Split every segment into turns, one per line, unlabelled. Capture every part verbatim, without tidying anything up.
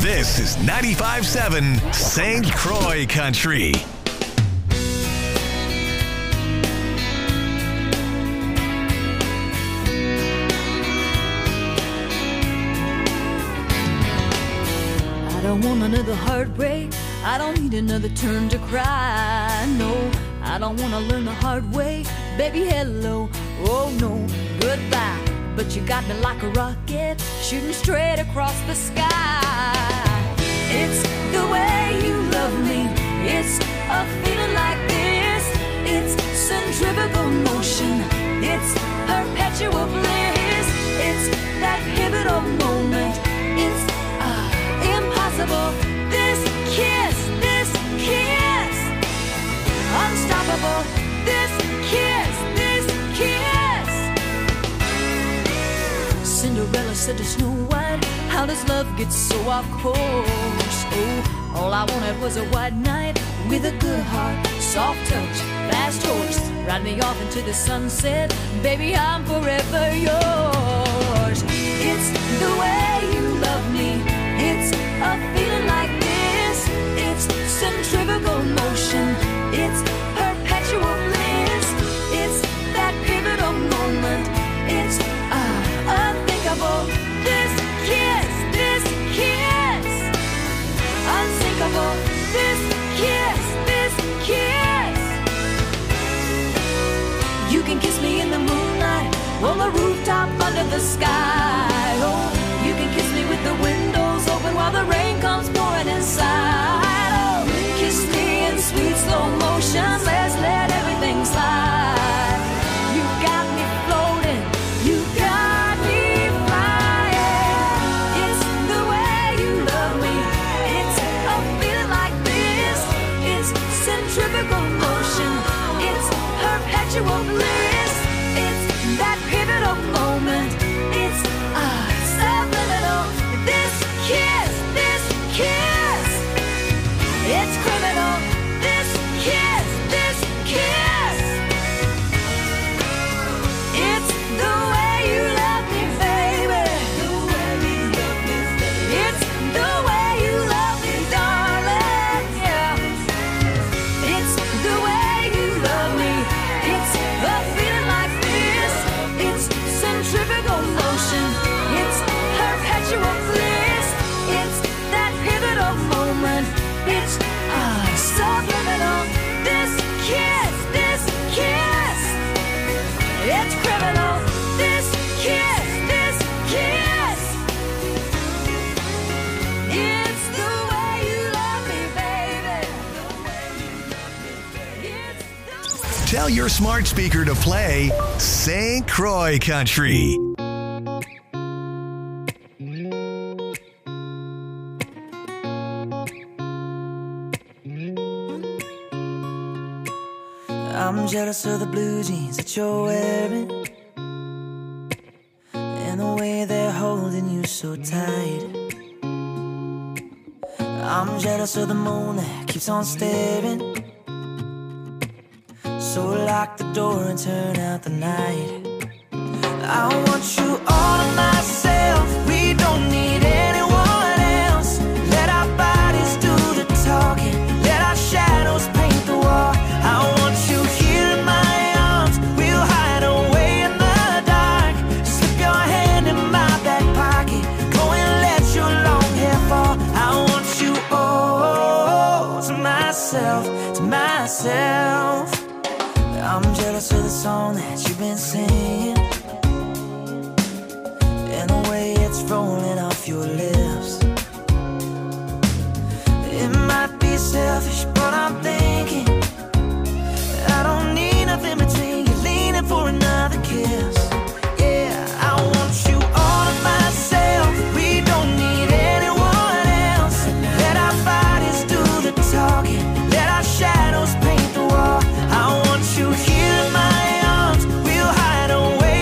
This is ninety-five point seven Saint Croix Country.
I don't want another heartbreak. I don't need another turn to cry. No, I don't want to learn the hard way. Baby, hello. Oh, no, goodbye. But you got me like a rocket, shooting straight across the sky. It's the way you love me. It's a feeling like this. It's centrifugal motion. It's perpetual bliss. It's that pivotal moment. It's uh, impossible. This kiss, this kiss, unstoppable. This kiss, this kiss. Cinderella said to Snow White, how does love get so off course? Oh, all I wanted was a white knight with a good heart, soft touch, fast horse. Ride me off into the sunset, baby, I'm forever yours. It's the way you love me. It's a feeling like this. It's centrifugal motion. It's perpetual bliss. It's that pivotal moment. It's uh, unthinkable. This kiss, this kiss, unsinkable. This kiss, this kiss. You can kiss me in the moonlight, on the rooftop under the sky. Oh, you can kiss me with the windows open while the rain comes pouring inside. Oh, kiss me in sweet slow motion. Let's let everything slide. You got me floating. You got me flying. It's the way you love me. It's a feeling like this. It's centrifugal motion. It's perpetual bliss. It's that pivotal moment. It's uh, subliminal. This kiss, this kiss. It's criminal. This kiss, this kiss. It's the way you love me, baby. It's the way you love me, darling. Yeah. It's the way you love me. It's a feeling like this. It's centrifugal motion. It's perpetual bliss. It's that pivotal moment. It's uh, subliminal. This kiss, this kiss. It's criminal. This kiss, this kiss. It's the way you love me, baby. It's the
Tell your smart speaker to play Saint Croix Country.
I'm jealous of the blue jeans that you're wearing, and the way they're holding you so tight. I'm jealous of the moon that keeps on staring. So lock the door and turn out the night. I want you all to myself. We don't need anyone else. Let our bodies do the talking. Let our shadows paint the wall. I want you here in my arms. We'll hide away in the dark. Slip your hand in my back pocket. Go and let your long hair fall. I want you all to myself, to myself. I'm jealous of the song that you've been singing, and the way it's rolling off your lips. It might be selfish, but I'm thinking I don't need nothing between you, leaning for another kiss. Yeah, I want you all to myself. We don't need anyone else. Let our bodies do the talking. Let our shadows paint the wall. I want you here in my arms. We'll hide away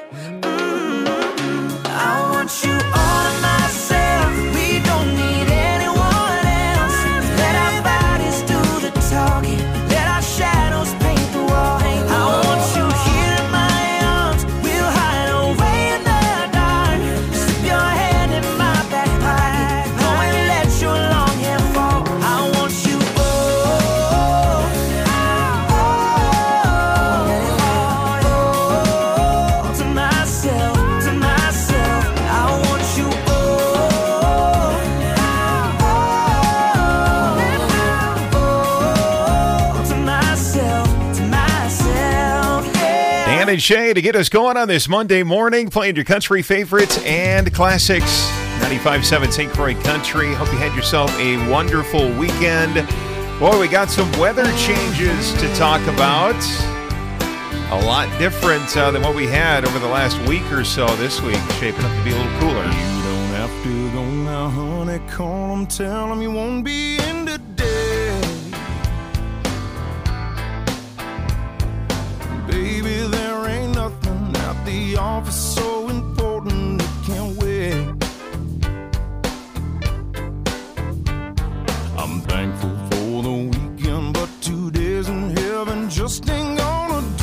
Mm-hmm. I want you all to myself. We don't need anyone else. Let our bodies do the talking. Let our shadows paint the wall. I want you here in my arms. We'll hide away in the dark. Slip your hand in my back pocket. Go and let your long hair fall. I want you oh, oh, oh, to myself, to myself. I want you oh, oh, to myself, to myself, yeah.
Dan and Shay to get us going on this Monday morning, playing your country favorites and classics. ninety-five point seven Saint Croix Country. Hope you had yourself a wonderful weekend. Boy, we got some weather changes to talk about. A lot different uh, than what we had over the last week or so this week. Shaping up to be a little cooler.
You don't have to go now, honey. Call them, tell them you won't be in today. Baby, there ain't nothing at the office so important it can't wait. I'm thankful for the weekend, but two days in heaven just ain't gonna do.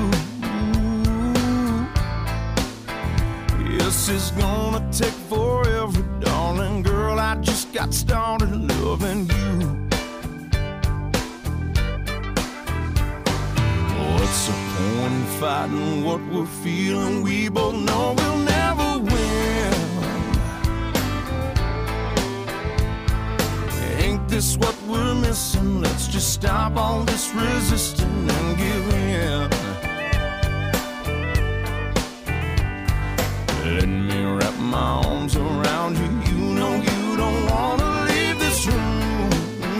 Yes, it's gonna take forever, darling girl. I just got started loving you. What's the point in fighting what we're feeling? We both know we'll never win. Ain't this what we're missing? Let's just stop all this resisting and give in. Let me wrap my arms around you. You know you don't want to leave this room.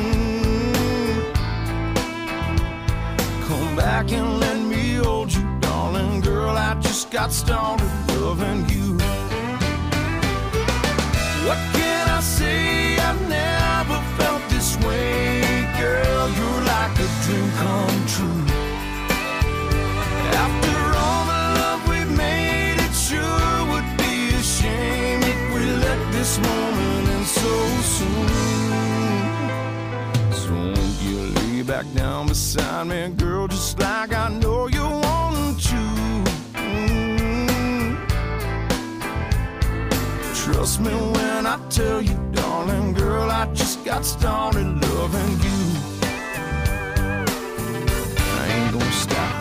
Come back and let me hold you, darling girl. I just got started loving you. What can I say? I've never felt this way. Girl, you're like a dream come true. After all the love we've made, it sure would be a shame if we let this moment end so soon. So won't you lay back down beside me, girl, just like I know you want to. Mm. Trust me when I tell you, darling girl, I just got started loving you. I ain't gonna stop.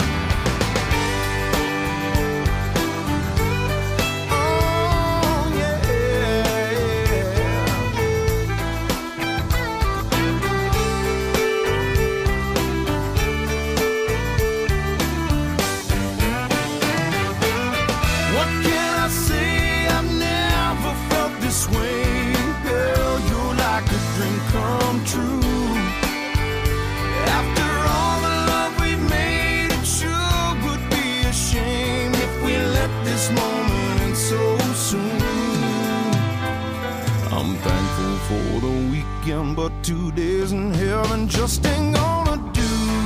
Oh, yeah, yeah. What can I say? I've never felt this way. Girl, you're like a dream come true. After all the love we've made, it sure would be a shame if we let this moment end so soon. I'm thankful for the weekend, but two days in heaven just ain't gonna do.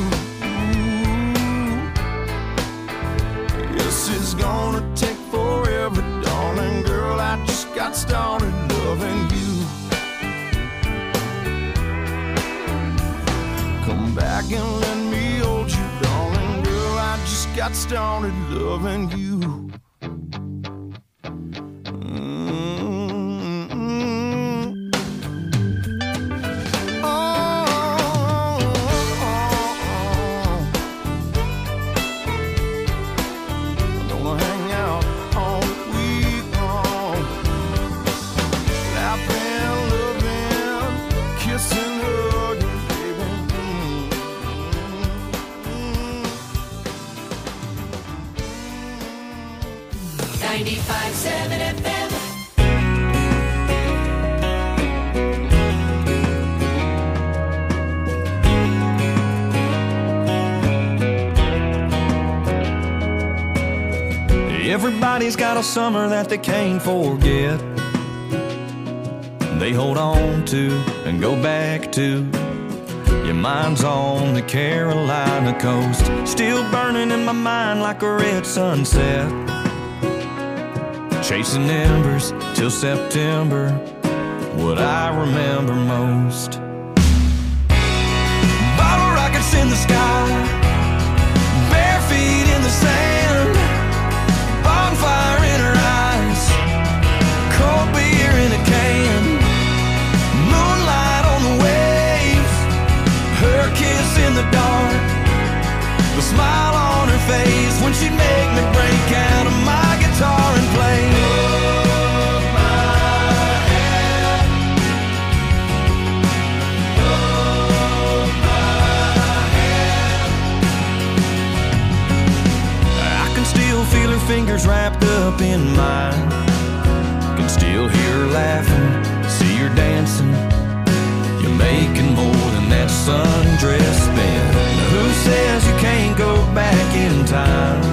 Yes, it's gonna take forever, darling girl. I just got started loving you. Come back and let me hold you, darling girl. I just got started loving you. Mm-hmm. Oh, oh, oh. I'm gonna hang out all week long, laughing, loving, kissing, hugging, baby.
ninety-five point seven F M.
Everybody's got a summer that they can't forget. They hold on to and go back to. Your mind's on the Carolina coast, still burning in my mind like a red sunset. chasing embers till September, what I remember most. Bottle rockets in the sky, bare feet in the sand, bonfire in her eyes, cold beer in a can, moonlight on the waves, her kiss in the dark, the smile on her face when she'd make me break out of my guitar and play. Hold my hand, hold my hand. I can still feel her fingers wrapped up in mine, can still hear her laughing, see her dancing. You're making more than that sundress spent. Who says you can't go back in time?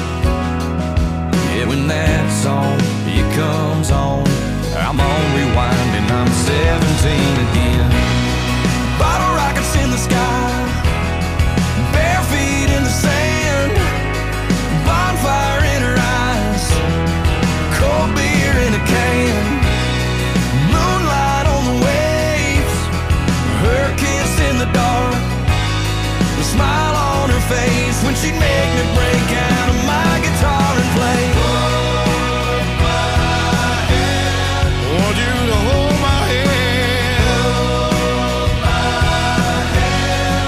Yeah, when that song, it comes on, I'm on rewind and I'm seventeen again. Bottle rockets in the sky, bare feet in the sand, bonfire in her eyes, cold beer in a can, moonlight on the waves, her kiss in the dark, the smile on her face when she'd make me break out of my guitar and play. Hold my hand, want you to hold my hand, hold my hand.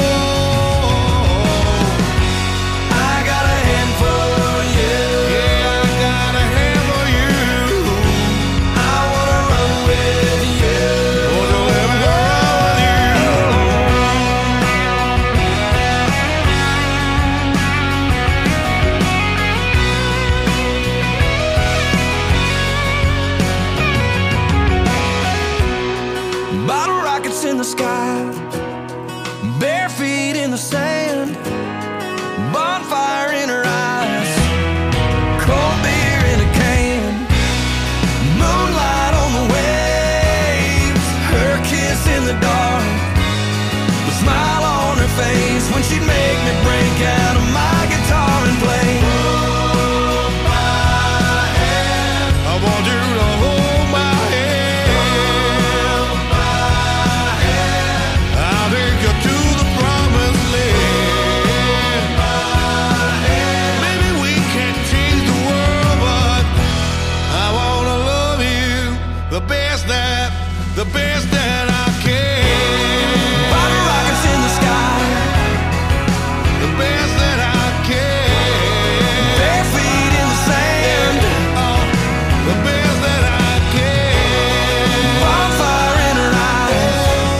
Oh, I got a hand for you. Yeah, I got a hand for you. I wanna run with you. Wanna let me run with you. Bottle rockets in the sky, bare feet in the sand, bonfire in her eyes, cold beer in a can, moonlight on the waves, her kiss in the dark, the smile on her face when she'd make me break out of my guitar and play. Hold my hand, I want you to hold my hand, hold my hand. I'll take you to the promised land. Hold my hand. Maybe we can't change the world, but I wanna love you the best that, the best that I can. Bottle rockets in the sky, the best that I can. Bare feet in the sand, oh, the best that I can. Bonfire in her eyes,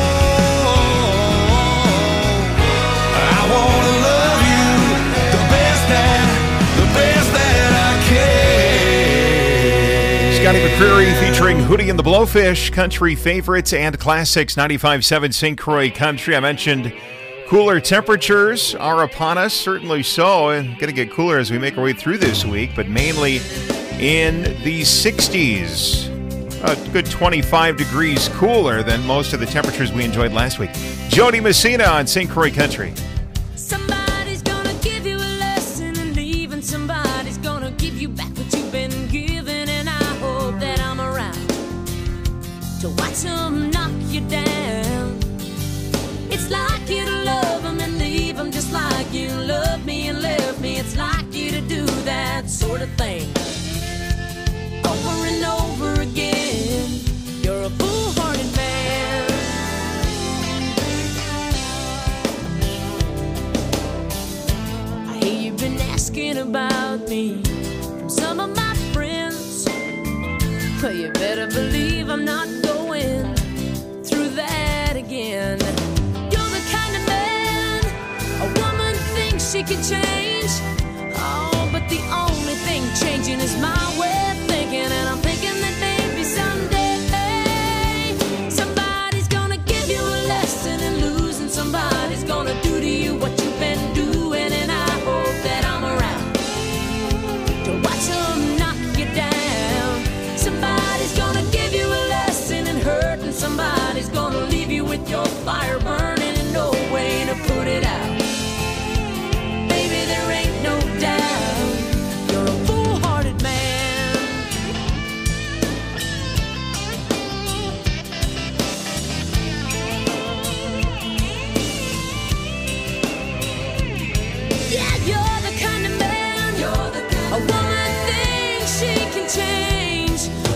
oh, I wanna love you the best that, the best that I can.
Scotty McCreery featuring Hootie and the Blowfish, country favorites and classics, ninety-five point seven Saint Croix Country. I mentioned cooler temperatures are upon us, certainly so, and going to get cooler as we make our way through this week, but mainly in the sixties. A good twenty-five degrees cooler than most of the temperatures we enjoyed last week. Jody Messina on Saint Croix Country.
Somebody's gonna give you a lesson, and leaving somebody's gonna give you back what you've been given. And I hope that I'm around to watch them knock you down. It's like you to love them and leave them just like you loved me and left me. It's like you to do that sort of thing over and over again. You're a foolhardy man. I hear you've been asking about me from some of my friends. Well, you better believe I'm not going through that again. You're the kind of man a woman thinks she can change. Oh, but the only thing changing is my way of thinking. And I'm thinking that maybe someday somebody's gonna give you a lesson in losing. Somebody's gonna do to you what you've been doing. And I hope that I'm around to watch them knock you down. Somebody's gonna give you a lesson in hurt, and somebody's gonna leave you with your fire burning and no way to put it out. Baby, there ain't no doubt you're a foolhardy man.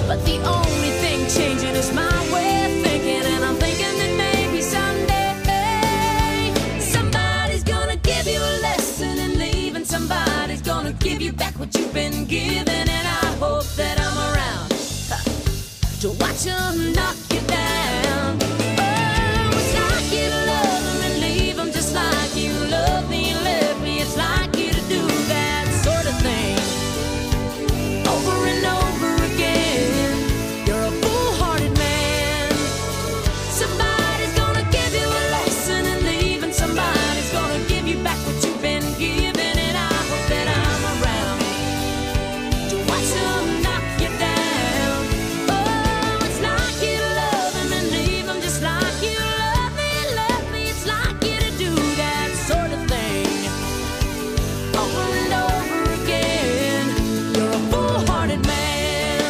But the only thing changing is my way of thinking, and I'm thinking that maybe someday somebody's gonna give you a lesson in leaving. Somebody's gonna give you back what you've been given, and I hope that I'm around to watch them knock you down. Oh, it's like you love them and leave them, just like you love me and left me. It's like you to do that sort of thing over and over again. You're a foolhardy man. Somebody's gonna give you a lesson in leaving. Somebody's gonna give you back what you've been given, and I hope that I'm around to watch them knock you down. Oh, it's like you love them and leave them, just like you love me and left me. It's like you to do that sort of thing over and over again. You're a foolhardy man.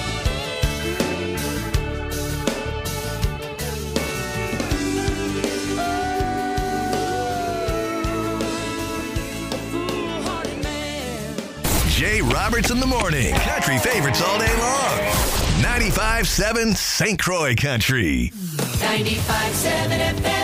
Oh, foolhardy man.
Jay Roberts in the morning. Country favorites all day long. ninety-five seven Saint Croix Country.
ninety-five seven F M.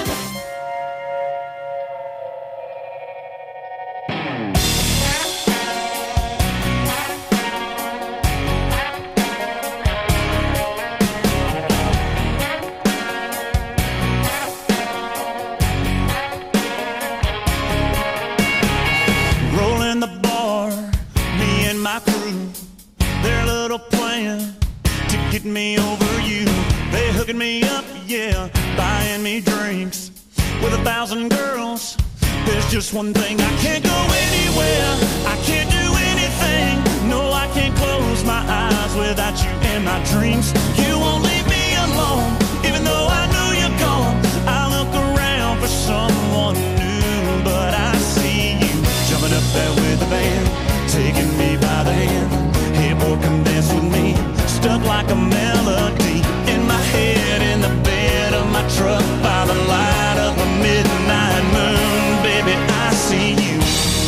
Rolling the bar, me and my crew. Their little plan to get me over you. They hooking me up, yeah, buying me drinks. With a thousand girls, there's just one thing. I can't go anywhere, I can't do anything. No, I can't close my eyes without you in my dreams. You won't leave me alone, even though I know you're gone. I look around for someone new, but I see you jumping up there with the band, taking me by the hand. Hey boy, come dance with me. Stuck like a melody in my head, in the bed of my truck, by the light of a midnight moon. Baby, I see you.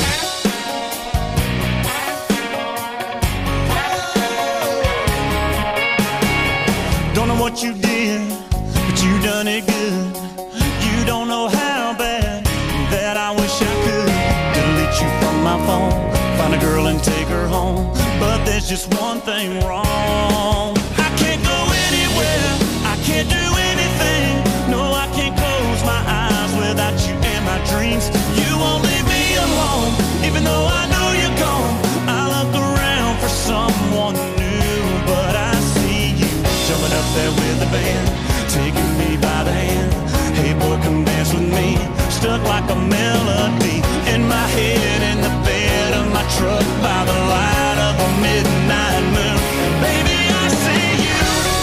Don't know what you did, but you done it good. You don't know how bad that I wish I could delete you from my phone, find a girl and take her home. But there's just one thing wrong. I can't go anywhere, I can't do anything. No, I can't close my eyes without you in my dreams. You won't leave me alone, even though I know you're gone. I look around for someone new, but I see you jumping up there with the band, taking me by the hand. Hey boy, come dance with me. Stuck like a melody in my head, in the bed of my truck, by the light of a midnight moon. Baby, I see you.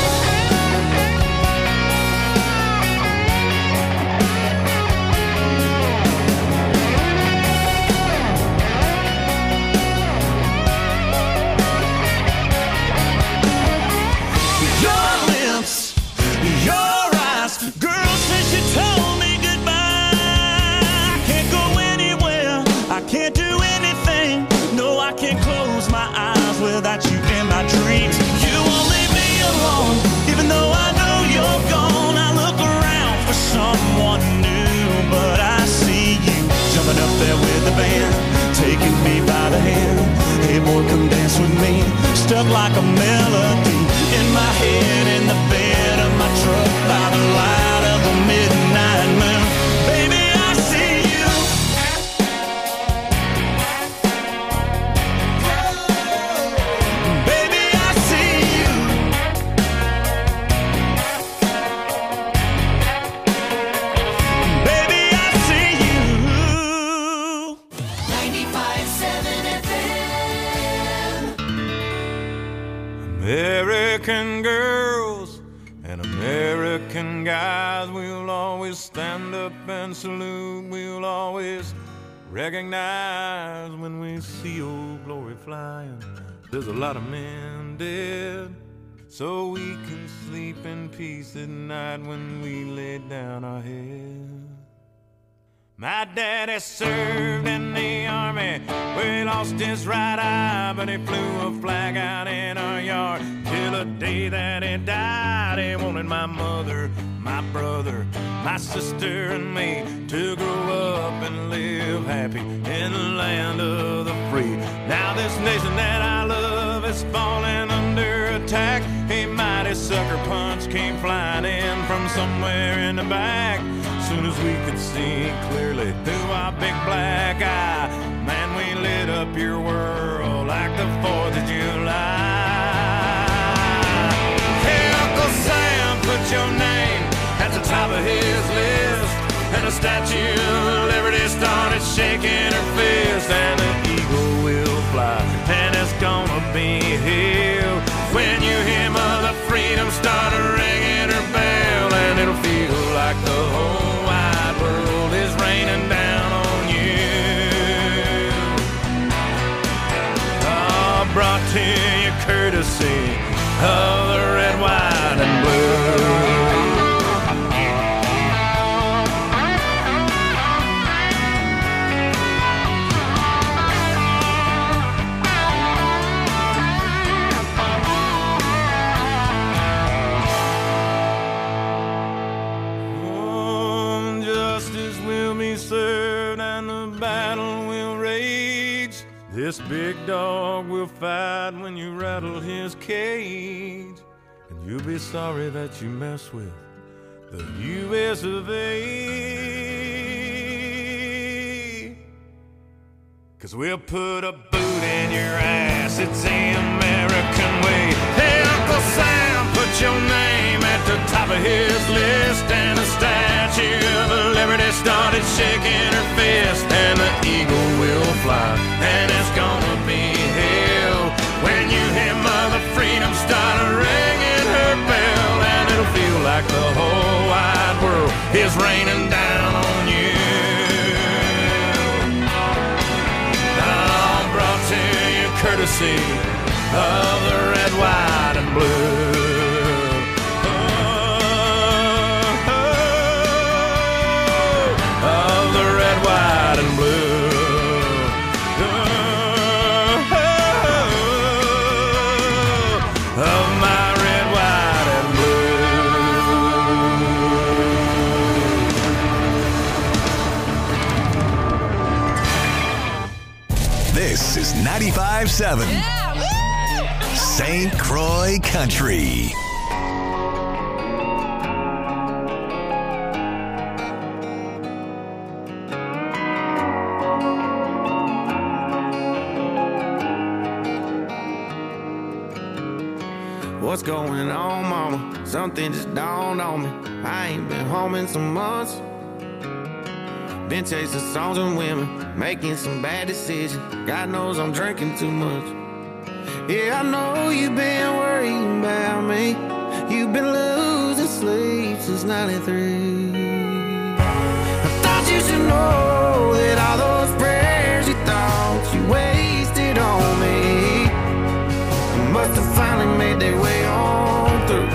Your lips, your eyes, girl, since you told me goodbye, I can't go anywhere, I can't do anything. No, I can't close my eyes without you in my dreams. You won't leave me alone, even though I know you're gone. I look around for someone new, but I see you jumping up there with the band, taking me by the hand. Hey boy, come dance with me. Stuck like a melody in my head, in the bed of my truck, by the light of a midnight moon. Baby, I see you. Baby, I see you. Baby, I see you.
ninety-five seven F M.
American girls and American guys, we'll always stand up and salute. We'll always recognize when we see old glory flying. There's a lot of men dead, so we can sleep in peace at night when we lay down our head. My daddy served in the army, where he lost his right eye, but he flew a flag out in our yard till
the day that he died, he wanted my mother, my brother, my sister, and me to grow up and live happy in the land of the free. Now this nation that I love is falling under attack. A mighty sucker punch came flying in from somewhere in the back. Soon as we could see clearly through our big black eye, man, we lit up your world like the fourth of July. Hey, Uncle Sam, put your name at the top of his list, and the Statue of Liberty started shaking her fist, and the eagle will fly, and it's gonna be here when you hear Mother Freedom start ringing her bell, and it'll feel like the whole wide world is raining down on you. Oh, brought to you courtesy of the red, white, and blue. Served and the battle will rage. This big dog will fight when you rattle his cage, and you'll be sorry that you mess with the U S of A. Cause we'll put a boot in your ass, it's the American way. Hey, Uncle Sam, put your name at the top of his list, and the Statue of Liberty started shaking her fist, and the eagle will fly, and it's gonna be hell when you hear Mother Freedom start ringing her bell, and it'll feel like the whole wide world is raining down on you. Oh, brought to you courtesy of the red, white, and blue. White and blue. Oh, of my red, white, and
blue. This is ninety-five seven yeah, Saint Croix Country.
What's going on, mama? Something just dawned on me. I ain't been home in some months. Been chasing songs and women, making some bad decisions. God knows I'm drinking too much. Yeah, I know you've been worrying about me. You've been losing sleep since ninety-three. I thought you should know that all those prayers you thought you wasted on me must have finally made their way on through.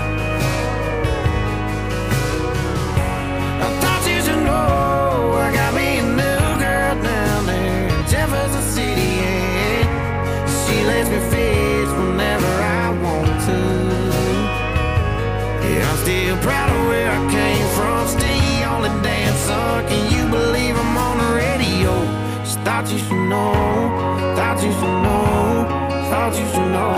I thought you should know I got me a new girl down there in Jefferson City, and she lets me fish whenever I want to. Yeah, I'm still proud of where I came from. Stay on the dance song. Can you believe I'm on the radio? Just thought you should know. Thought you should know. Thought you should know.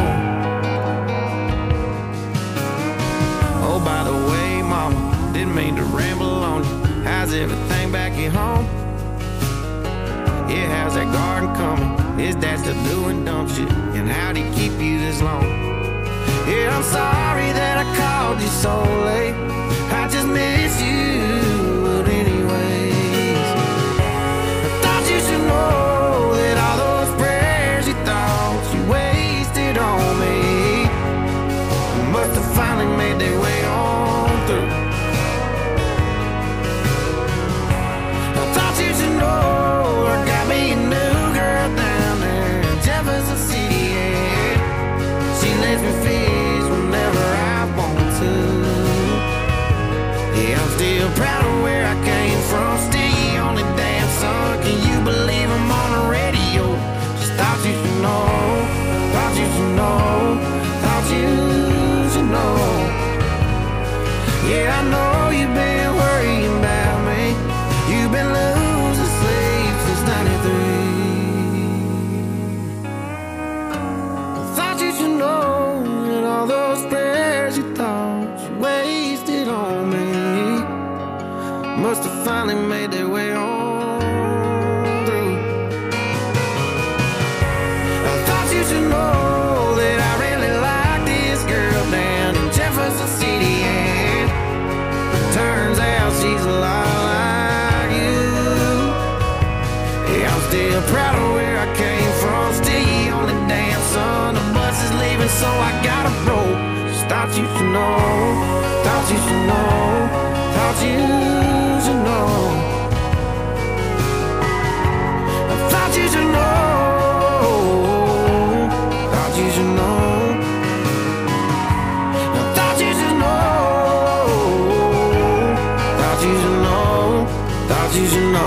Oh, by the way, mama, didn't mean to ramble on you. How's everything back at home? Yeah, how's that garden coming? Is Dad still doing dumb shit? And how'd he keep you this long? Yeah, I'm sorry that I called you so late. I just miss you, but anyways, I thought you should know that all those prayers you thought you wasted on me must have finally made their way on through. I thought you should know I got me a new girl down there in Jefferson City, and she lets me fish whenever I want to. Yeah, I'm still proud of must have finally made their way on through. I thought you should know that I really like this girl down in Jefferson City, and turns out she's a lot like you. Yeah, I'm still proud of where I came from. Still you only damn son. The bus is leaving, so I gotta roll. Just thought you should know. Thought you should know. Thought you should know. I thought you should know. Thought you should know. I thought you should know. Thought you should know. Thought you should know.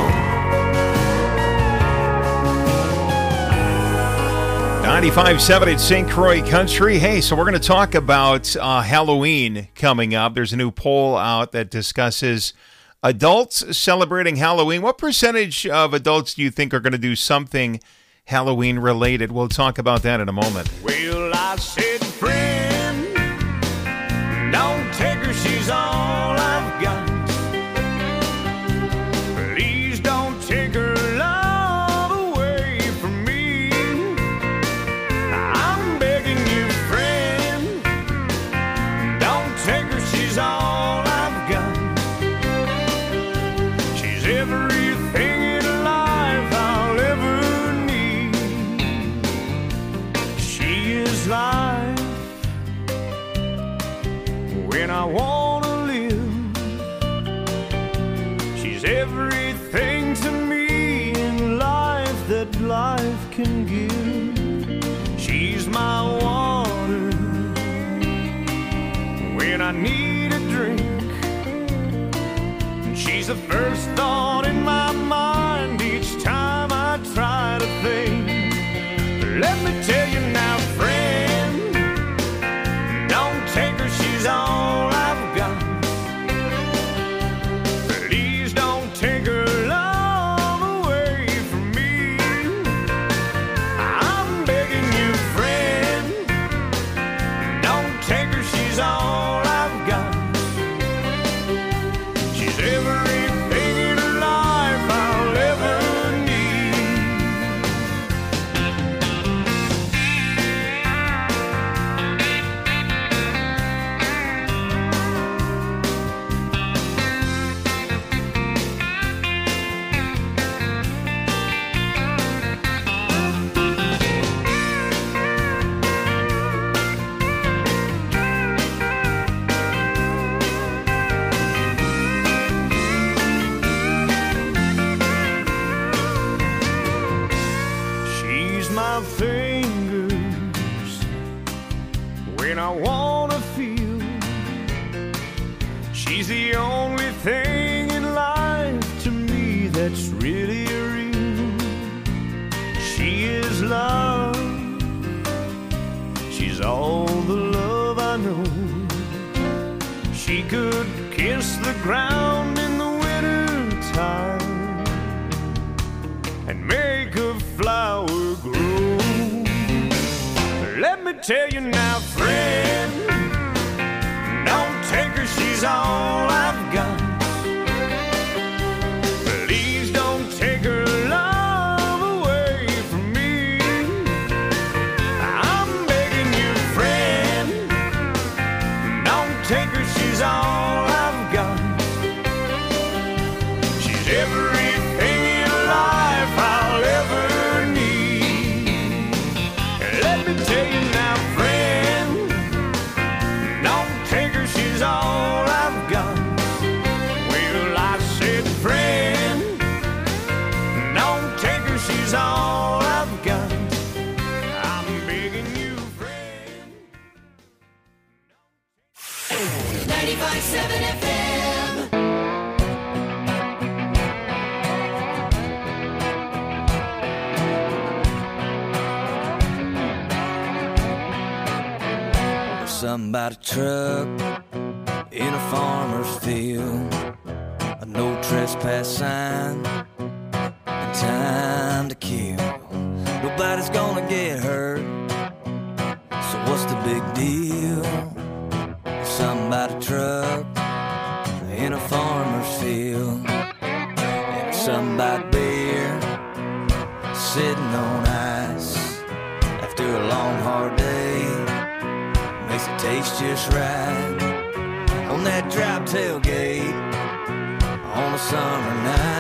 ninety-five seven at Saint Croix Country. Hey, so we're going to talk about uh, Halloween coming up. There's a new poll out that discusses adults celebrating Halloween. What percentage of adults do you think are going to do something Halloween related? We'll talk about that in a moment.
Well, I said, friend, don't take her, she's all I've got. Please don't take her love away from me. I'm begging you, friend, don't take her, she's all I've got. She's everything in life I'll ever need. She is life when I wanna live. She's everything to me in life that life can give. She's my water when I need a drink. And she's the first thought in my mind each time I try to think. Let me tell you now, friend, don't take her, she's all I've got. Please don't take her love away from me. I'm begging you, friend, don't take her, she's all I've got. She's everything in life I'll ever need. She's my fingers when I wanna feel. She's the only thing in life to me that's really real. She is love. She's all the love I know. She could kiss the ground in the winter time and make a flower grow. Let me tell you now, friend, don't take her, she's all I've got. Please don't take her love away from me. I'm begging you, friend, don't take her, she's all I've got. She's everything in life I'll ever need. Let me tell you now, friend, don't take her, she's all I've got. Well, I said, friend, don't take her, she's all I've got. I'm begging you, friend.
ninety-five seven F M.
Something about a truck in a farmer's field, a no trespass sign, and time to kill. Nobody's gonna get hurt, so what's the big deal? Something about a truck in a farmer's field. somebody beer sitting on ice after a long hard day makes it taste just right on that drop tailgate on a summer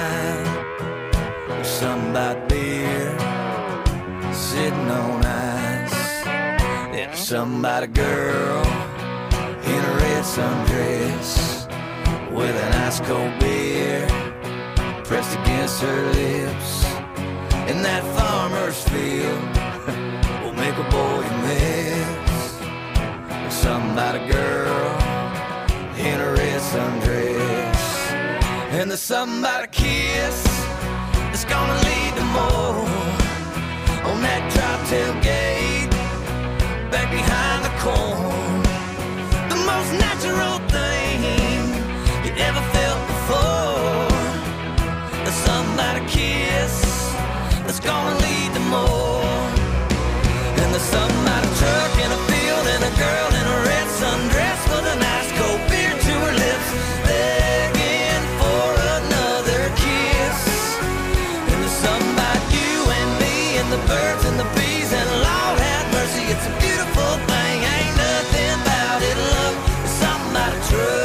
night. There's somebody beer sitting on ice, and there's somebody girl in a red sundress with an ice cold beer pressed against her lips. In that farmer's field will make a boy miss. There's somebody girl in a red sundress, and there's somebody kiss that's gonna lead to more on that drop tailgate back behind the corn. The most natural thing you ever felt before. There's somebody kiss that's gonna lead to more. And there's somebody truck in a field and a girl in a red sundress with an ice cold beer to her lips, begging for another kiss. And there's somebody you and me and the birds and the bees, and Lord have mercy, it's a beautiful thing. Ain't nothing about it, look. There's somebody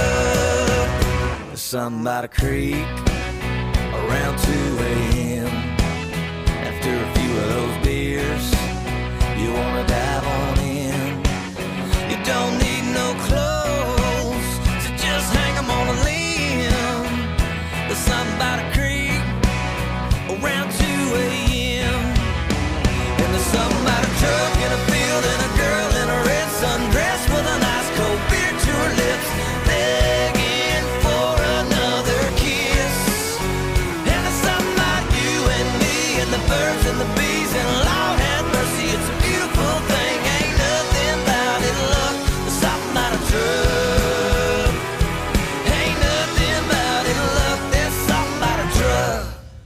truck, there's somebody creek around two a.m. After a few of those beers, you wanna dive on in. You don't need no clothes, so just hang 'em on a limb. There's somebody creek around two a.m. And there's somebody truck in a field and a girl in a red sundress with an ice cold beer to her lips, begging for another kiss. And there's somebody you and me and the birds and the bees, and Lord have mercy, it's a beautiful thing. Ain't nothing about it, look. There's something about a truck. Ain't nothing about it, look. There's something about a truck.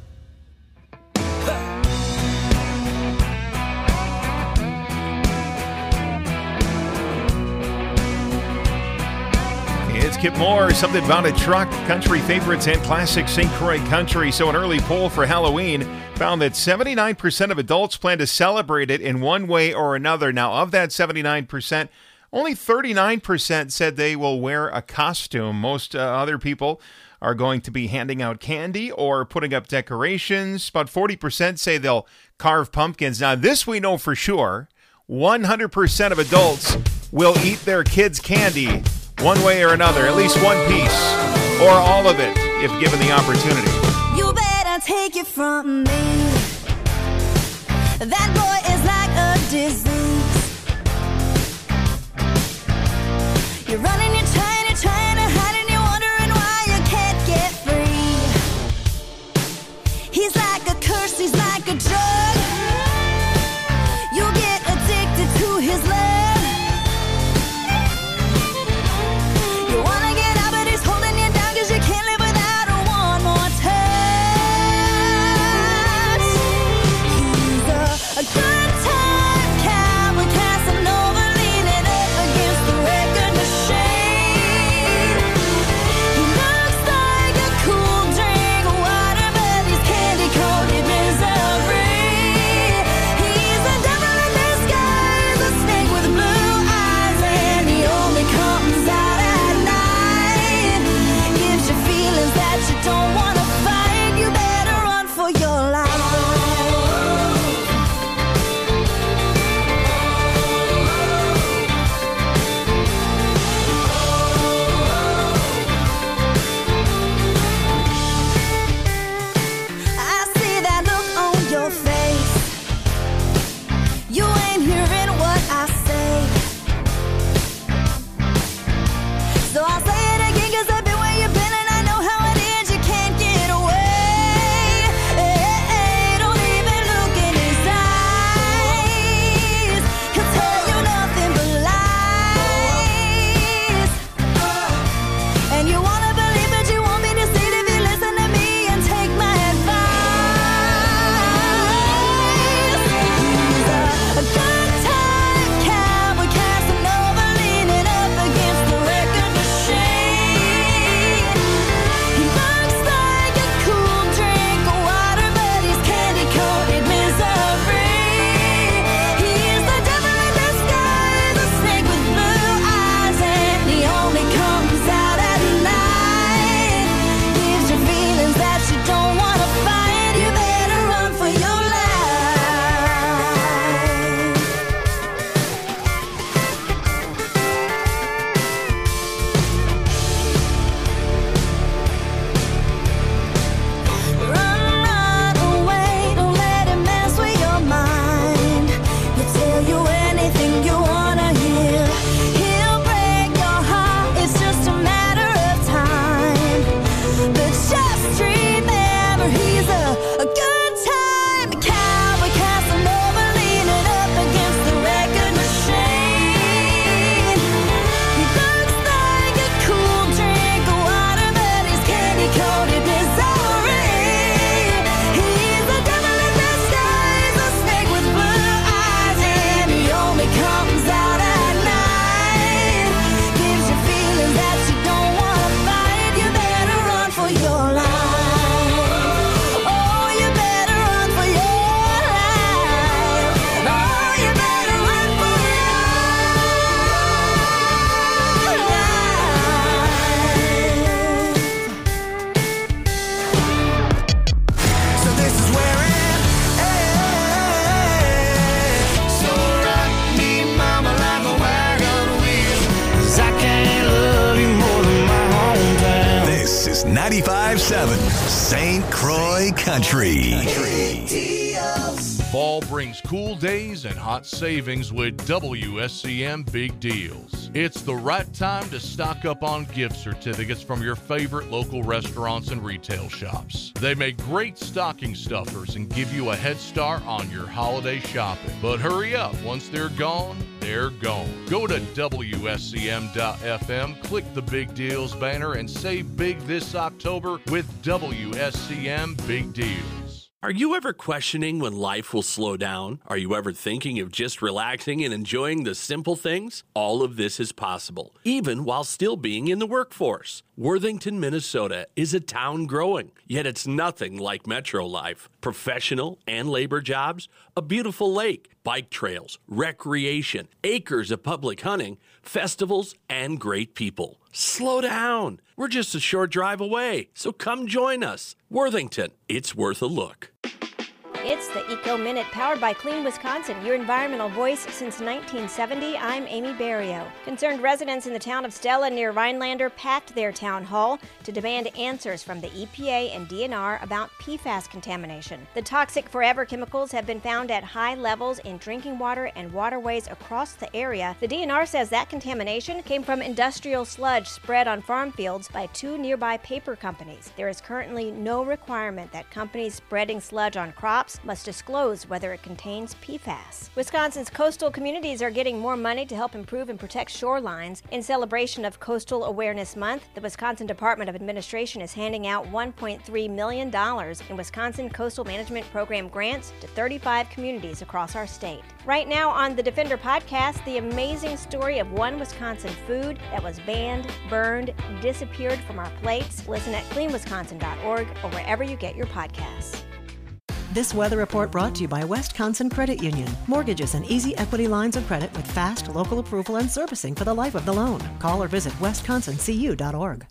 It's Kip Moore, something about a truck, country favorites and classic Saint Croix country. So an early poll for Halloween found that seventy-nine percent of adults plan to celebrate it in one way or another. Now, of that seventy-nine percent, only thirty-nine percent said they will wear a costume. Most uh, other people are going to be handing out candy or putting up decorations. About forty percent say they'll carve pumpkins. Now, this we know for sure. one hundred percent of adults will eat their kids' candy one way or another, at least one piece, or all of it, if given the opportunity.
You better take it from me. That boy is like a disease. You're running, you're trying, you're trying to hide, and you're wondering why you can't get free. He's like a curse, he's like a drug. You get addicted to his love. You wanna get out, but he's holding you down, 'cause you can't live without her one more touch. He's a, a good time cowboy, Casanova, leaning up against the record machine.
ninety-five seven Saint Croix Country.
Fall brings cool days and hot savings with W S C M Big Deals. It's the right time to stock up on gift certificates from your favorite local restaurants and retail shops. They make great stocking stuffers and give you a head start on your holiday shopping. But hurry up, once they're gone, they're gone. Go to W S C M dot F M, click the Big Deals banner, and save big this October with W S C M Big Deals.
Are you ever questioning when life will slow down? Are you ever thinking of just relaxing and enjoying the simple things? All of this is possible, even while still being in the workforce. Worthington, Minnesota is a town growing, yet it's nothing like metro life. Professional and labor jobs, a beautiful lake, bike trails, recreation, acres of public hunting, festivals, and great people. Slow down. We're just a short drive away, so come join us. Worthington, it's worth a look.
It's the Eco Minute, powered by Clean Wisconsin, your environmental voice since nineteen seventy. I'm Amy Barrio. Concerned residents in the town of Stella near Rhinelander packed their town hall to demand answers from the E P A and D N R about P FAS contamination. The toxic forever chemicals have been found at high levels in drinking water and waterways across the area. The D N R says that contamination came from industrial sludge spread on farm fields by two nearby paper companies. There is currently no requirement that companies spreading sludge on crops must disclose whether it contains P FAS. Wisconsin's coastal communities are getting more money to help improve and protect shorelines. In celebration of Coastal Awareness Month, the Wisconsin Department of Administration is handing out one point three million dollars in Wisconsin Coastal Management Program grants to thirty-five communities across our state. Right now on the Defender podcast, the amazing story of one Wisconsin food that was banned, burned, disappeared from our plates. Listen at clean wisconsin dot org or wherever you get your podcasts.
This weather report brought to you by Wisconsin Credit Union. Mortgages and easy equity lines of credit with fast local approval and servicing for the life of the loan. Call or visit wisconsin c u dot org.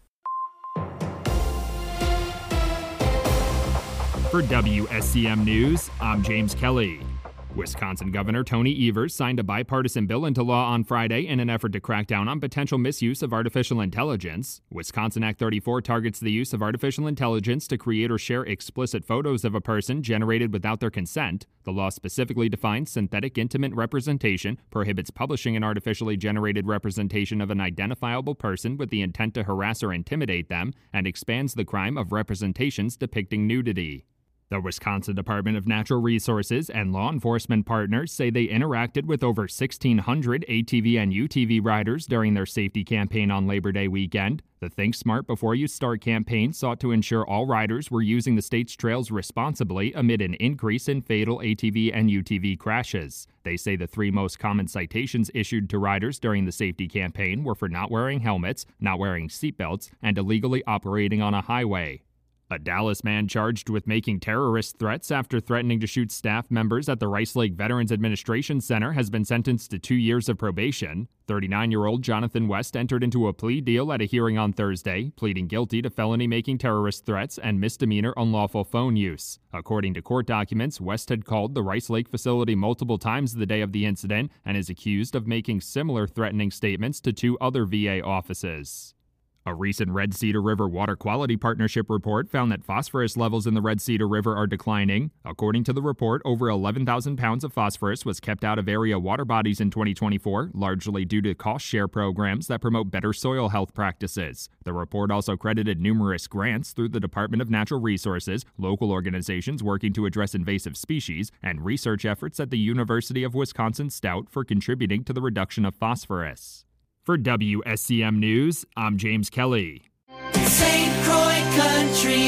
For W S C M News, I'm James Kelly. Wisconsin Governor Tony Evers signed a bipartisan bill into law on Friday in an effort to crack down on potential misuse of artificial intelligence. Wisconsin Act thirty-four targets the use of artificial intelligence to create or share explicit photos of a person generated without their consent. The law specifically defines synthetic intimate representation, prohibits publishing an artificially generated representation of an identifiable person with the intent to harass or intimidate them, and expands the crime of representations depicting nudity. The Wisconsin Department of Natural Resources and law enforcement partners say they interacted with over sixteen hundred A T V and U T V riders during their safety campaign on Labor Day weekend. The Think Smart Before You Start campaign sought to ensure all riders were using the state's trails responsibly amid an increase in fatal A T V and U T V crashes. They say the three most common citations issued to riders during the safety campaign were for not wearing helmets, not wearing seatbelts, and illegally operating on a highway. A Dallas man charged with making terrorist threats after threatening to shoot staff members at the Rice Lake Veterans Administration Center has been sentenced to two years of probation. thirty-nine-year-old Jonathan West entered into a plea deal at a hearing on Thursday, pleading guilty to felony making terrorist threats and misdemeanor unlawful phone use. According to court documents, West had called the Rice Lake facility multiple times the day of the incident and is accused of making similar threatening statements to two other V A offices. A recent Red Cedar River Water Quality Partnership report found that phosphorus levels in the Red Cedar River are declining. According to the report, over eleven thousand pounds of phosphorus was kept out of area water bodies in twenty twenty-four, largely due to cost-share programs that promote better soil health practices. The report also credited numerous grants through the Department of Natural Resources, local organizations working to address invasive species, and research efforts at the University of Wisconsin-Stout for contributing to the reduction of phosphorus. For W S C M News, I'm James Kelly.
Saint Croix Country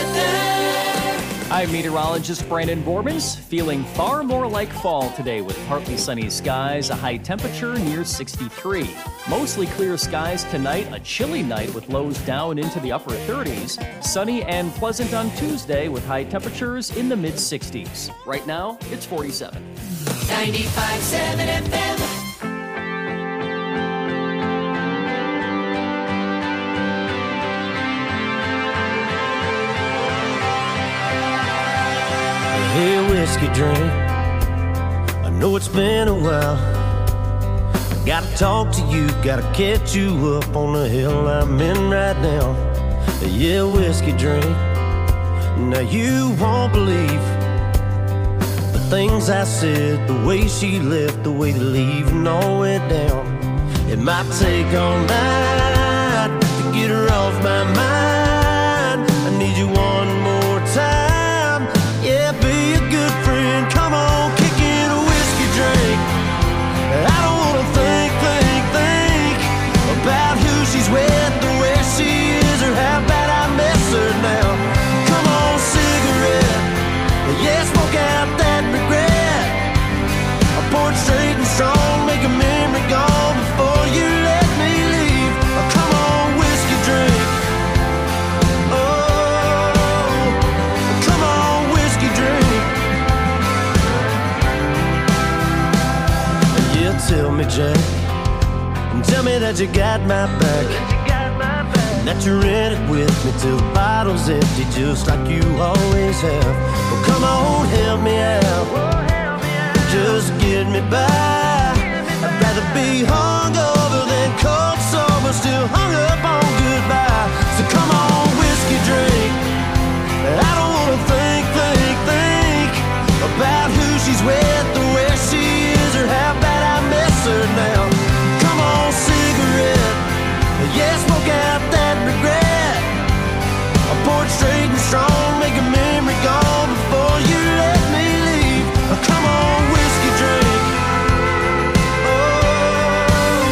weather.
I'm meteorologist Brandon Bormans, feeling far more like fall today with partly sunny skies, a high temperature near sixty-three. Mostly clear skies tonight, a chilly night with lows down into the upper thirties. Sunny and pleasant on Tuesday with high temperatures in the mid sixties. Right now, it's forty-seven.
ninety-five point seven F M.
Hey, whiskey drink, I know it's been a while. I gotta talk to you, gotta catch you up on the hill I'm in right now. yeah, whiskey drink. Now you won't believe the things I said, the way she left, the way the leaving all went down. It might take all night to get her off my mind. I need you one more time. Yeah, be a good friend. Come on, kick in a whiskey drink. I don't wanna think, think, think about who she's with, or where she is, or how bad I miss her now. Come on, cigarette. Yeah, smoke out that regret. I pour it straight and strong, make a memory gone before you let me leave. Oh, come on, whiskey drink. Oh, come on, whiskey drink. Yeah, tell me, Jack, tell me that you got my back, that you're in it with me till the bottle's empty, just like you always have. Well, come on, help me out, just get me by. I'd rather be hungover than cold sober, still hung up on goodbye. So come on, whiskey drink. I don't wanna think, think, think about who she's with, or where she is, or how bad I miss her now. Come on, cigarette. Yeah, smoke out that regret. I pour it straight and strong, make a memory gone before you let me leave. Oh, come on, whiskey drink. Oh,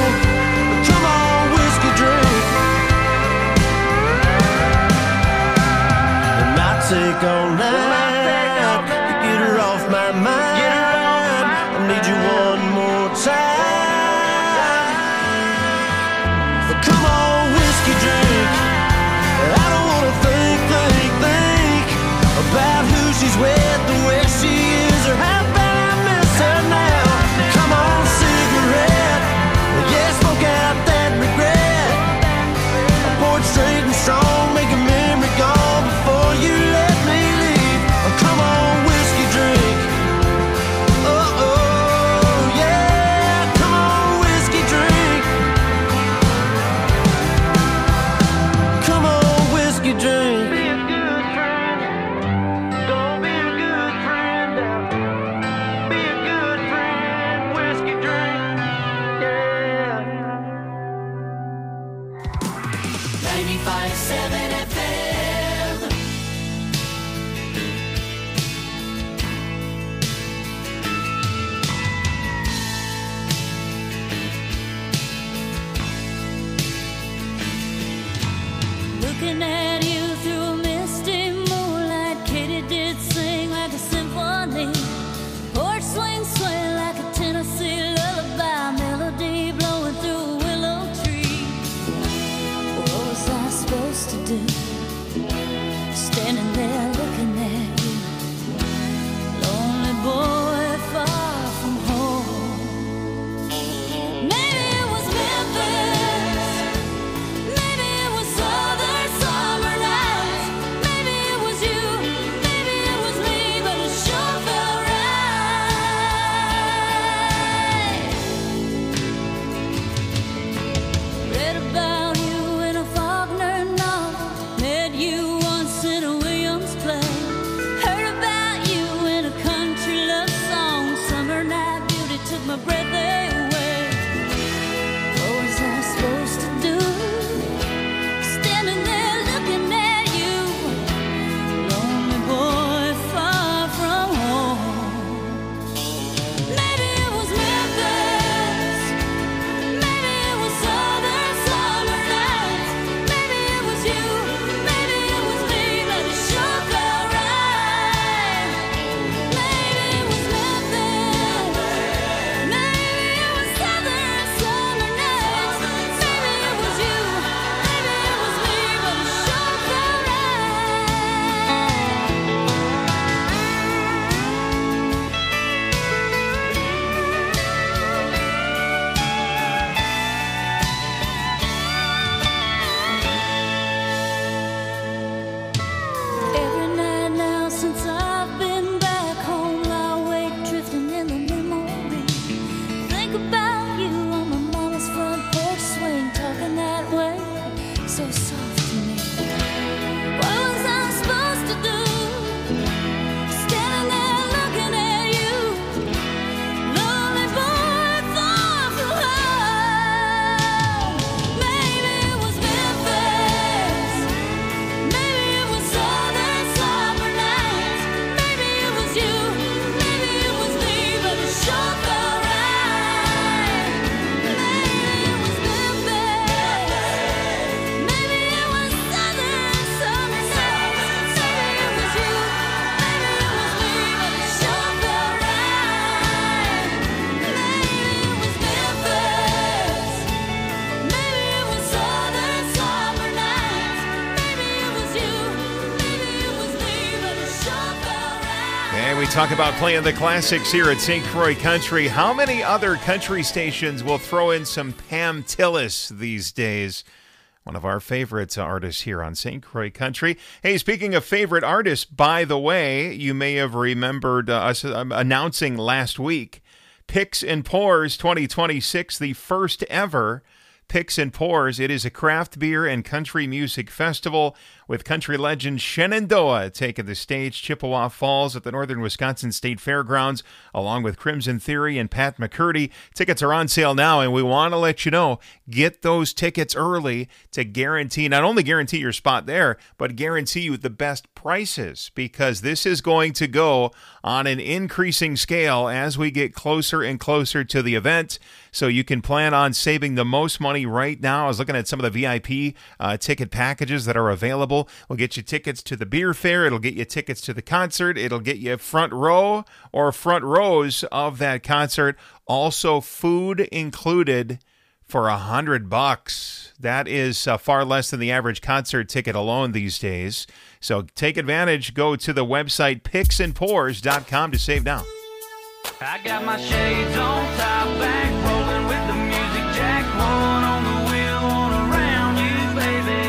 talk about playing the classics here at Saint Croix Country. How many other country stations will throw in some Pam Tillis these days? One of our favorite artists here on Saint Croix Country. Hey, speaking of favorite artists, by the way, you may have remembered uh, us announcing last week Picks and Pours twenty twenty-six, the first ever Picks and Pours. It is a craft beer and country music festival with country legend Shenandoah taking the stage. Chippewa Falls at the Northern Wisconsin State Fairgrounds, along with Crimson Theory and Pat McCurdy. Tickets are on sale now, and we want to let you know, get those tickets early to guarantee, not only guarantee your spot there, but guarantee you the best prices, because this is going to go on an increasing scale as we get closer and closer to the event. So you can plan on saving the most money right now. I was looking at some of the V I P uh, ticket packages that are available. We'll get you tickets to the beer fair. It'll get you tickets to the concert. It'll get you front row or front rows of that concert. Also, food included for a hundred bucks. That is uh, far less than the average concert ticket alone these days. So take advantage. Go to the website picks and pours dot com to save now.
I got my shades on, top back, rolling with the music jack, one on the wheel, one around you, baby.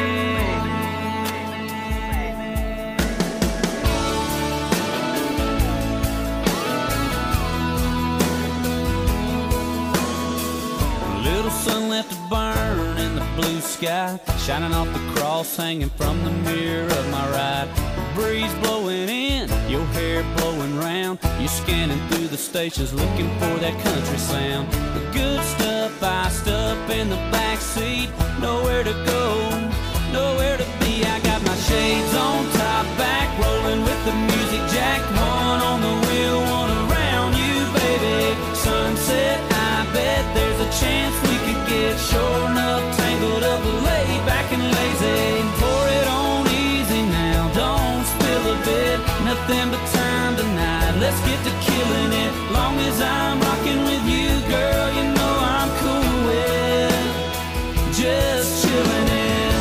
Little sun left to burn in the blue sky, shining off the cross hanging from the mirror of my ride. The breeze blowing in, your hair blowing round. You're scanning through the stations looking for that country sound. The good stuff iced up in the back seat. Nowhere to go, nowhere to be. I got my shades on, top back, rolling with the music jack. One on the wheel, one around you, baby. Sunset, I bet there's a chance we could get sure enough tangled up, laid back and lazy. Pour it on easy now, don't spill a bit. Nothing but time tonight, let's get to killing it. Long as I'm rocking with you, girl, you know I'm cool with just chilling it.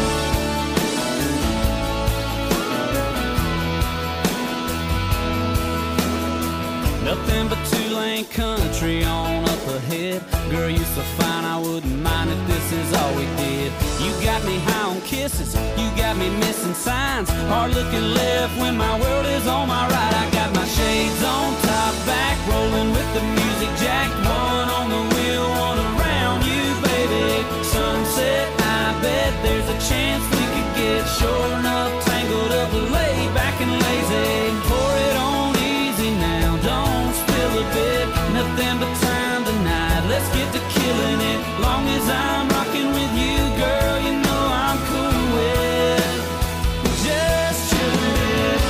Nothing but two-lane country on up ahead. Girl, you're so fine, I wouldn't mind if this is all we did. You got me high on kisses, you got me missing signs. Hard looking left when my world is on my right. I got my shades on, top back, rolling with the music jack. One on the wheel, one around you, baby. Sunset, I bet there's a chance we could get sure enough tangled up, laid back and lazy. Pour it on easy now, don't spill a bit. Nothing but time tonight, let's get to killing it. Long as I'm rocking with you, girl, you know I'm cool with just chilling it.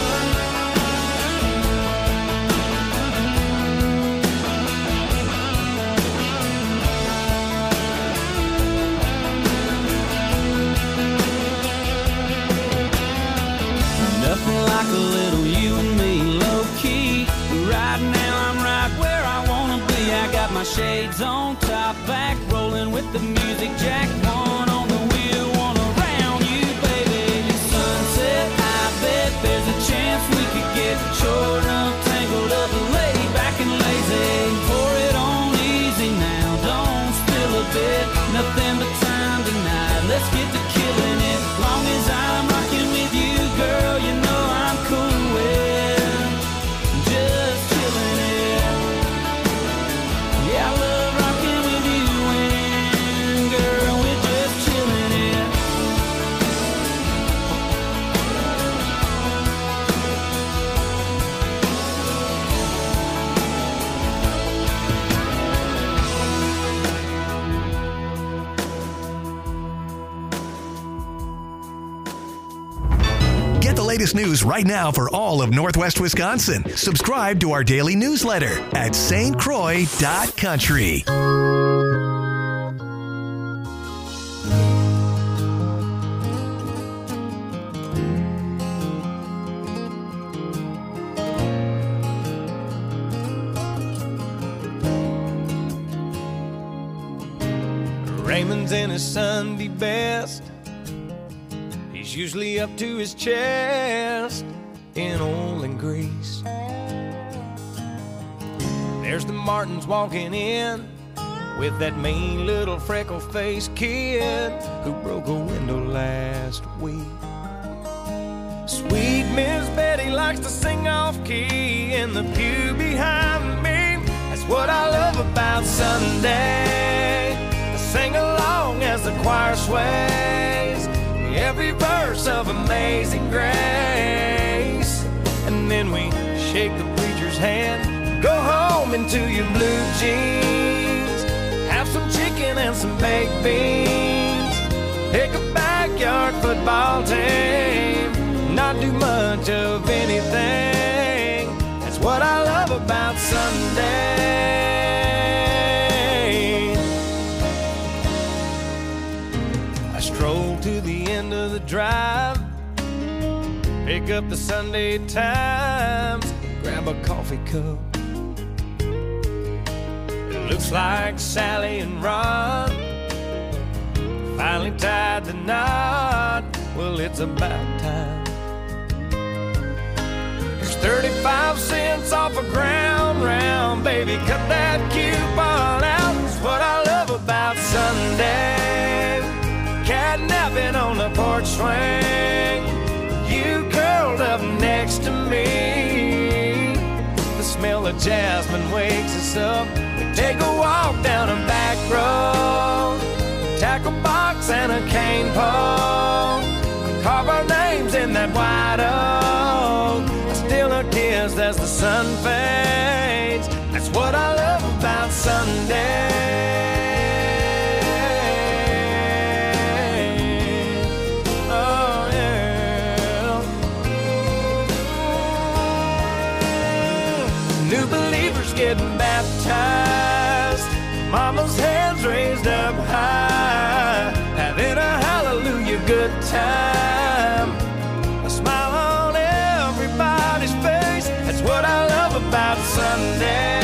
Nothing like a little you and me, low key. Right now I'm right where I wanna be. I got my shades on, top back, rolling with the music jack. One on the wheel, one around you, baby. Sunset, I bet there's a chance we could get sure enough tangled up, laid back and lazy. Pour it on easy now, don't spill a bit. Nothing but time tonight, let's get to killing it. Long as I'm rocking with you, girl, you know I'm cool with just chilling it. Yeah, I love rocking with you and girl, we're just chilling it.
Get the latest news right now for all of Northwest Wisconsin. Subscribe to our daily newsletter at S T Croix dot country.
Raymond's in his Sunday best. He's usually up to his chest in oil and grease. There's the Martins walking in with that mean little freckle-faced kid who broke a window last week. Sweet Miss Betty likes to sing off-key in the pew behind me. That's what I love about Sunday. I sing along as the choir sways every verse of Amazing Grace. And then we shake the preacher's hand, go home into your blue jeans, have some chicken and some baked beans, pick a backyard football team, not do much of anything. That's what I love about Sunday. I stroll to the end of the drive, pick up the Sunday Times, grab a coffee cup. It looks like Sally and Ron finally tied the knot. Well, it's about time. There's thirty-five cents off a ground round, baby, cut that coupon out. That's what I love about Sunday. Catnapping on the porch swing, you curled up next to me. The smell of jasmine wakes us up. We take a walk down a back road, tackle box and a cane pole, carve our names in that white oak. I steal a kiss as the sun fades. That's what I love about Sunday. Oh yeah. New believers getting baptized, mama's hands raised up high, having a hallelujah good time. A smile on everybody's face. That's what I love about Sunday.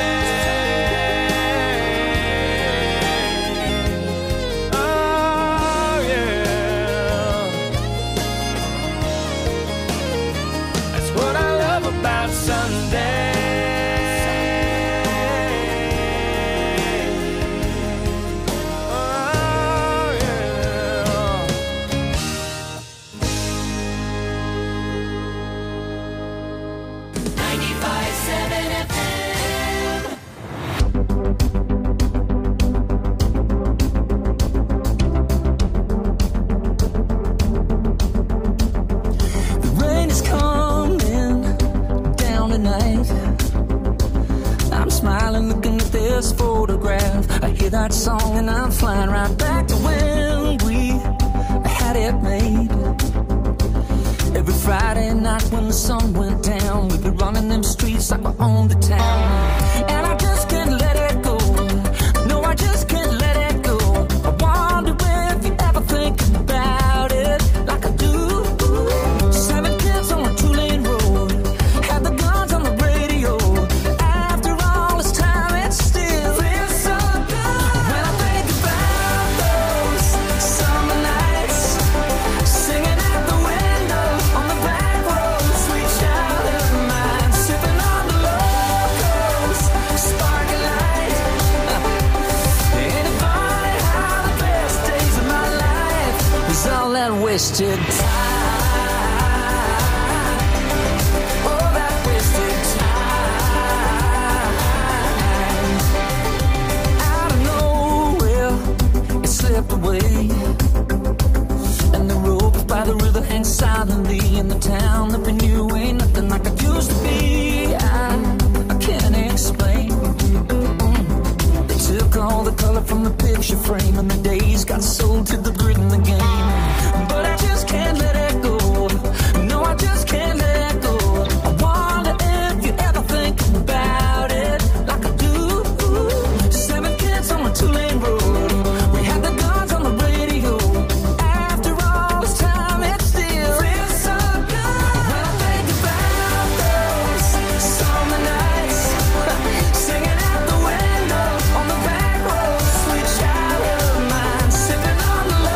Oh yeah. That's what I love about Sunday.
This photograph, I hear that song and I'm flying right back to when we had it made. Every Friday night when the sun went down, we'd be running them streets like we owned the town. And I just can't let it go. No, I just can't let it go. I wonder if you ever think about it like I do. Seven kids on a two-lane road, had the guns on the radio. After all this time, it's still feels so good when I think about those summer nights, singing out the window on the back road, sweet child of mine, sipping on the locals, sparkling light. Ain't it funny how the best days of my life is all that wasted time? Oh, that wasted time. Out of nowhere, it slipped away, and the rope by the river hangs silently in the town that we knew ain't nothing like it used to be. I, I can't explain. Mm. They took all the color from the picture frame, and the days got sold to the grit in the game. But I just can't let it go. No, I just can't let it go. I wonder if you ever think about it like I do. Seven kids on a two-lane road, we had the guns on the radio. After all this time, it still feels so good when I think about those summer nights, singing out the window on the back road, sweet child of mine, sipping on the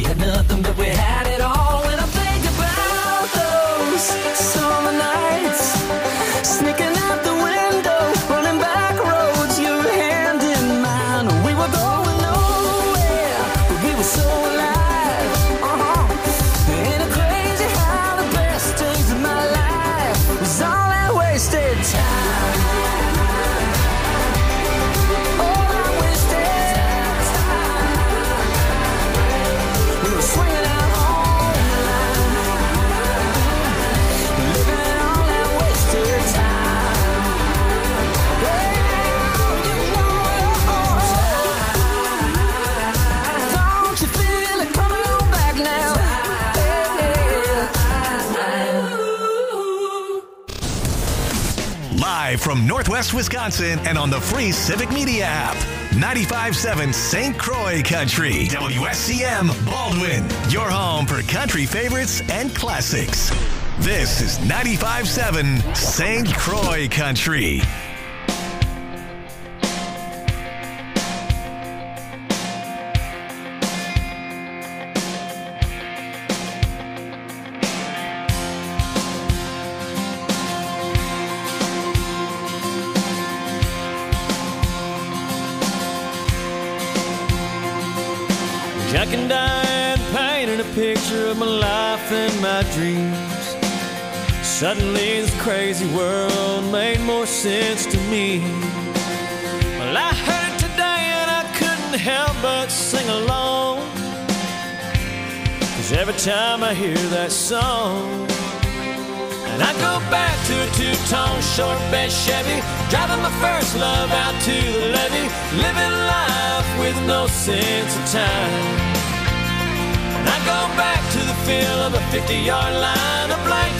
We had nothing, but we had it all. And I think about those summer nights, sneaking out the window, running back roads, your hand in mine. We were going nowhere, but we were so alive. Uh-huh. Ain't it crazy how the best days of my life was all that wasted time? All that wasted time. We were swinging out all night, living all that wasted time. Yeah, you know it all. Don't you feel it coming on back now?
Live from Northwest Wisconsin and on the free Civic Media app. ninety-five point seven Saint Croix Country. W S C M Baldwin. Your home for country favorites and classics. This is ninety-five point seven Saint Croix Country.
Jack and Diane painted a picture of my life and my dreams. Suddenly this crazy world made more sense to me. Well, I heard it today and I couldn't help but sing along, 'cause every time I hear that song, and I go back to a two-tone short bed Chevy, driving my first love out to the levee, living life with no sense of time. And I go back to the feel of a fifty-yard line, a blank